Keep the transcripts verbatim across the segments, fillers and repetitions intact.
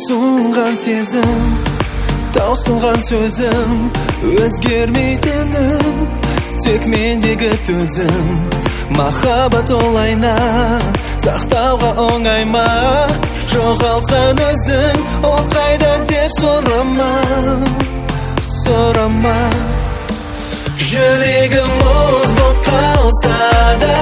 So'ngan sezim, tausılgan sözüm, özgermeydinim, tek mendегі төзім. Махаббат олайна, сақтауға оңай ма? Жоғалтқан өзің, ол қайда деп сұрама, сұрама. Жүрегім мұз болып қалса да,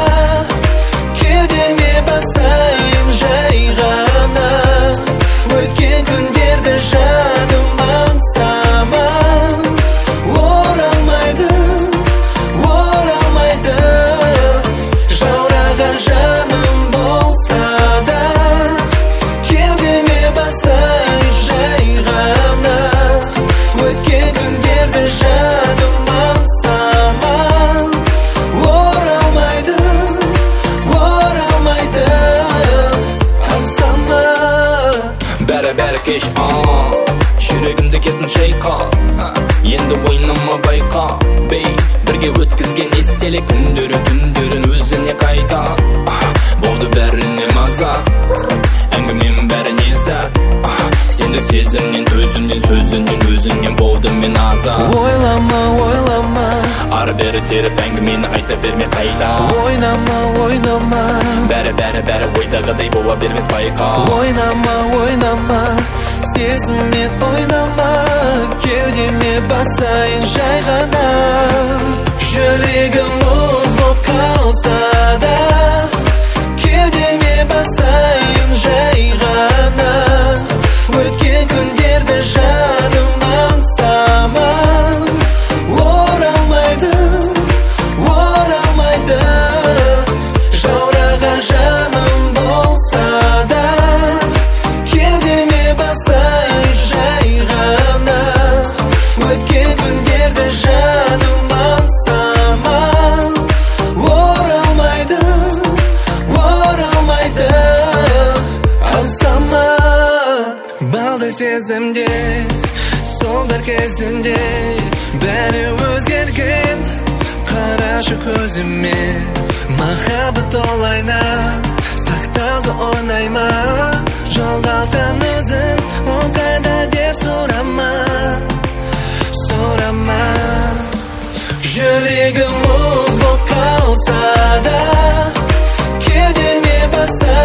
кеудеме басайын жай ғана. Өткен күндерді жадым аңсама, оралмайды, оралмайды. Жаураған жаным болса да, кеудеме басайын жай ғана. Өткен күндерді жадым аңсама, оралмайды, оралмайды. Аңсама. Бәрі-бәрі кеш, ааа, жүрегімді кетін шайқа. Енді ойнама байқа, бей, бірге өткізген естелік күндері күндерін өзіне қайта. Болды бәріне маза, әңгімем бәрі неза. Сенді сезімнен, өзіңнен, сөзіңнен, өзіңнен болдым мен аза. Ойлама, ойлама, ары-бері теріп әңгімені айта берме қайта. Ойнама, ойнама, бәрі-бәрі бәрі ойдағыдай бола бермес байқа. Ойнама, ойнама, сезіммен ойнама, кеудеме басайын жай ғана. Жүрегім мұз болып қалса да, кеудеме басайын жай ғана. Өткен күндерді жадым аңсама, оралмайды, оралмайды. Жаураған жаным болса да, кеудеме басайын жай ғана. Өткен күндерді жадым аңсама, оралмайды, оралмайды. Аңсама. Балды сезімде, сол бір кезімде, бәрі өзгерген, қарашы көзіме. Махаббат олайна, сақтауға оңай ма? Жоғалтқан өзің, ол қайда деп сұрама, сұрама. Жүрегім мұз болып қалса да, кеудеме баса